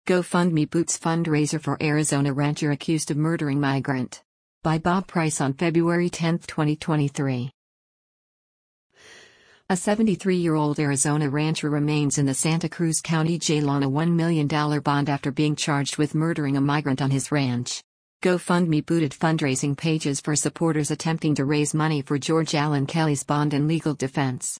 GoFundMe boots fundraiser for Arizona rancher accused of murdering migrant. By Bob Price on February 10, 2023. A 73-year-old Arizona rancher remains in the Santa Cruz County Jail on a $1 million bond after being charged with murdering a migrant on his ranch. GoFundMe booted fundraising pages for supporters attempting to raise money for George Allen Kelly's bond and legal defense.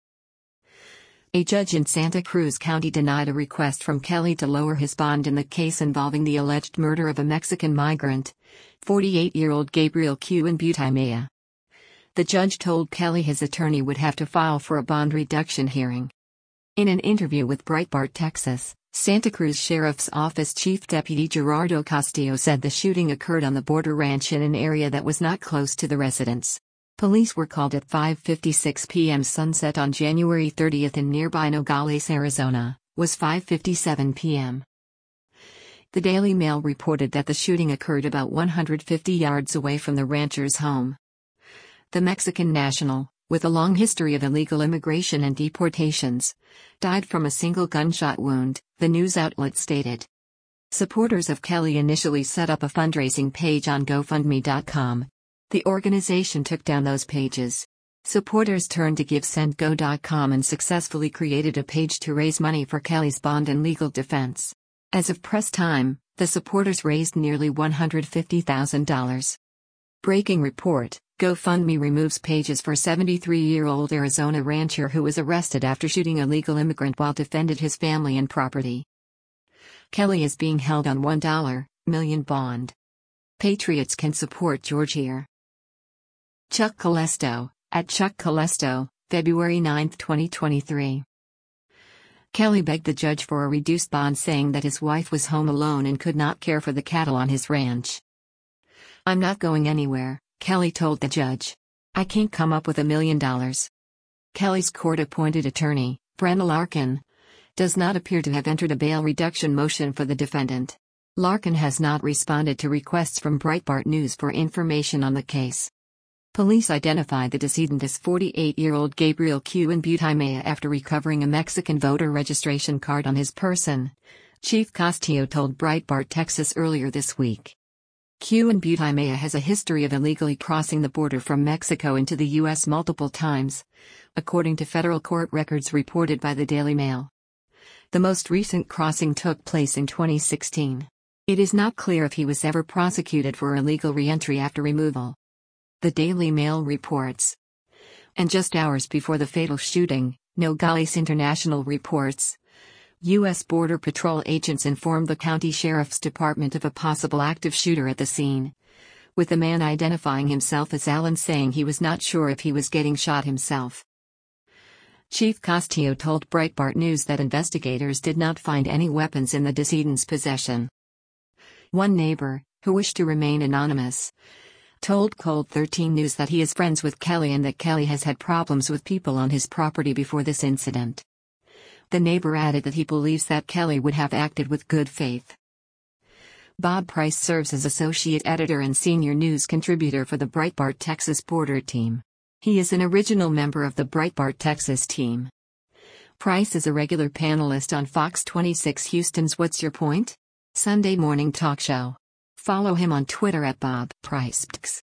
A judge in Santa Cruz County denied a request from Kelly to lower his bond in the case involving the alleged murder of a Mexican migrant, 48-year-old Gabriel Q. Butimaya. The judge told Kelly his attorney would have to file for a bond reduction hearing. In an interview with Breitbart Texas, Santa Cruz Sheriff's Office Chief Deputy Gerardo Castillo said the shooting occurred on the border ranch in an area that was not close to the residence. Police were called at 5:56 p.m. Sunset on January 30 in nearby Nogales, Arizona, was 5:57 p.m. The Daily Mail reported that the shooting occurred about 150 yards away from the rancher's home. The Mexican national, with a long history of illegal immigration and deportations, died from a single gunshot wound, the news outlet stated. Supporters of Kelly initially set up a fundraising page on GoFundMe.com. The organization took down those pages. Supporters turned to GiveSendGo.com and successfully created a page to raise money for Kelly's bond and legal defense. As of press time, the supporters raised nearly $150,000. Breaking report: GoFundMe removes pages for 73-year-old Arizona rancher who was arrested after shooting a legal immigrant while defended his family and property. Kelly is being held on $1 million bond. Patriots can support George here. Chuck Calesto, at Chuck Calesto, February 9, 2023. Kelly begged the judge for a reduced bond, saying that his wife was home alone and could not care for the cattle on his ranch. "I'm not going anywhere," Kelly told the judge. "I can't come up with $1 million." Kelly's court-appointed attorney, Brenna Larkin, does not appear to have entered a bail reduction motion for the defendant. Larkin has not responded to requests from Breitbart News for information on the case. Police identified the decedent as 48-year-old Gabriel Q. Butimaya after recovering a Mexican voter registration card on his person, Chief Castillo told Breitbart Texas earlier this week. Q. Butimaya has a history of illegally crossing the border from Mexico into the U.S. multiple times, according to federal court records reported by the Daily Mail. The most recent crossing took place in 2016. It is not clear if he was ever prosecuted for illegal re-entry after removal. The Daily Mail reports. And just hours before the fatal shooting, Nogales International reports, U.S. Border Patrol agents informed the county sheriff's department of a possible active shooter at the scene, with the man identifying himself as Allen saying he was not sure if he was getting shot himself. Chief Castillo told Breitbart News that investigators did not find any weapons in the decedent's possession. One neighbor, who wished to remain anonymous, told Cold 13 News that he is friends with Kelly and that Kelly has had problems with people on his property before this incident. The neighbor added that he believes that Kelly would have acted with good faith. Bob Price serves as associate editor and senior news contributor for the Breitbart Texas Border team. He is an original member of the Breitbart Texas team. Price is a regular panelist on Fox 26 Houston's What's Your Point? Sunday morning talk show. Follow him on Twitter at Bob Price.